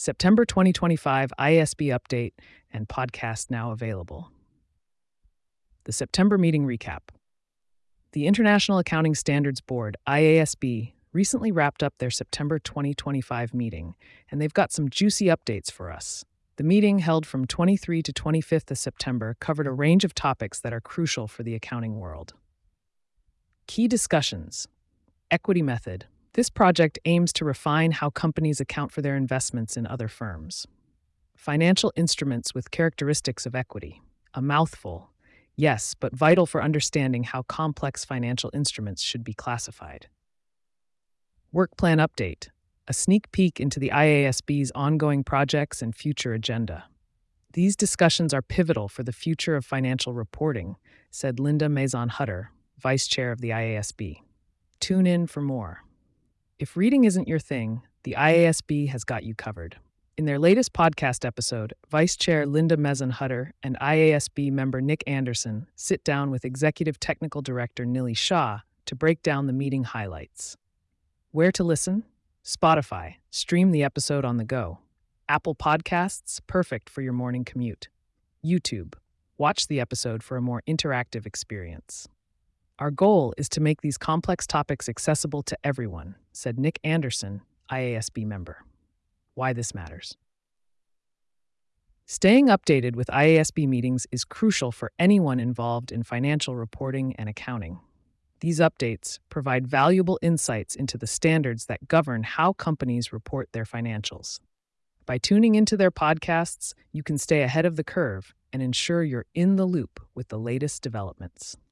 September 2025 IASB update and podcast now available. The September meeting recap. The International Accounting Standards Board, IASB, recently wrapped up their September 2025 meeting, and they've got some juicy updates for us. The meeting, held from 23 to 25th of September, covered a range of topics that are crucial for the accounting world. Key discussions. Equity method. This project aims to refine how companies account for their investments in other firms. Financial instruments with characteristics of equity. A mouthful, yes, but vital for understanding how complex financial instruments should be classified. Work plan update. A sneak peek into the IASB's ongoing projects and future agenda. These discussions are pivotal for the future of financial reporting, said Linda Maison-Hutter, Vice Chair of the IASB. Tune in for more. If reading isn't your thing, the IASB has got you covered. In their latest podcast episode, Vice Chair Linda Maison-Hutter and IASB member Nick Anderson sit down with Executive Technical Director Nili Shah to break down the meeting highlights. Where to listen? Spotify. Stream the episode on the go. Apple Podcasts, perfect for your morning commute. YouTube. Watch the episode for a more interactive experience. Our goal is to make these complex topics accessible to everyone, said Nick Anderson, IASB member. Why this matters. Staying updated with IASB meetings is crucial for anyone involved in financial reporting and accounting. These updates provide valuable insights into the standards that govern how companies report their financials. By tuning into their podcasts, you can stay ahead of the curve and ensure you're in the loop with the latest developments.